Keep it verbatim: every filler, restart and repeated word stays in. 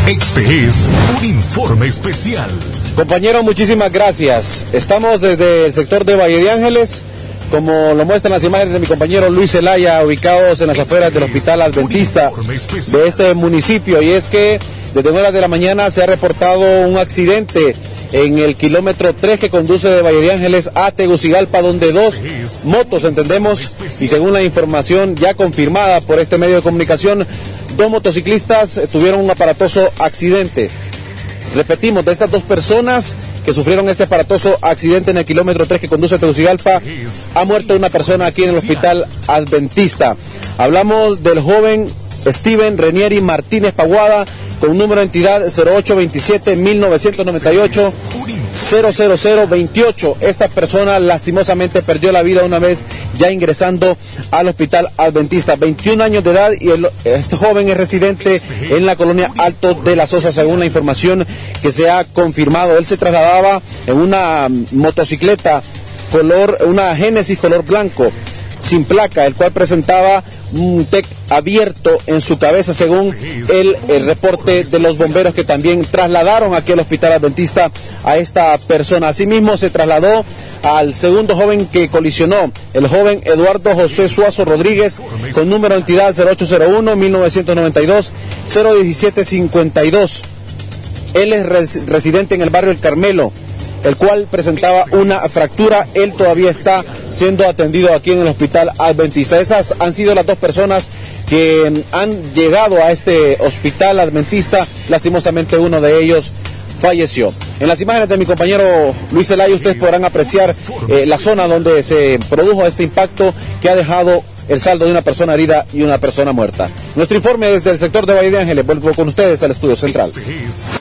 Este es un informe especial. Compañeros, muchísimas gracias. Estamos desde el sector de Valle de Ángeles, como lo muestran las imágenes de mi compañero Luis Zelaya, ubicados en las afueras del Hospital Adventista de este municipio. Y es que desde horas de la mañana se ha reportado un accidente en el kilómetro tres que conduce de Valle de Ángeles a Tegucigalpa, donde dos motos, entendemos, y según la información ya confirmada por este medio de comunicación, dos motociclistas tuvieron un aparatoso accidente. Repetimos, de estas dos personas que sufrieron este aparatoso accidente en el kilómetro tres que conduce a Tegucigalpa, ha muerto una persona aquí en el Hospital Adventista. Hablamos del joven Steven Renieri Martínez Paguada, con número de entidad cero ocho veintisiete mil novecientos noventa y ocho cero cero cero veintiocho. Esta persona lastimosamente perdió la vida una vez ya ingresando al Hospital Adventista. veintiún años de edad, y el, este joven es residente en la colonia Alto de la Sosa, según la información que se ha confirmado. Él se trasladaba en una motocicleta color, una Génesis color blanco, sin placa, el cual presentaba un T E C abierto en su cabeza, según el, el reporte de los bomberos, que también trasladaron aquí al Hospital Adventista a esta persona. Asimismo, se trasladó al segundo joven que colisionó, el joven Eduardo José Suazo Rodríguez, con número de entidad cero ocho cero uno mil novecientos noventa y dos cero diecisiete cincuenta y dos. Él es res, residente en el barrio El Carmelo, el cual presentaba una fractura. Él todavía está siendo atendido aquí en el Hospital Adventista. Esas han sido las dos personas que han llegado a este Hospital Adventista. Lastimosamente, uno de ellos falleció. En las imágenes de mi compañero Luis Zelaya, ustedes podrán apreciar eh, la zona donde se produjo este impacto, que ha dejado el saldo de una persona herida y una persona muerta. Nuestro informe desde el sector de Valle de Ángeles. Vuelvo con ustedes al estudio central.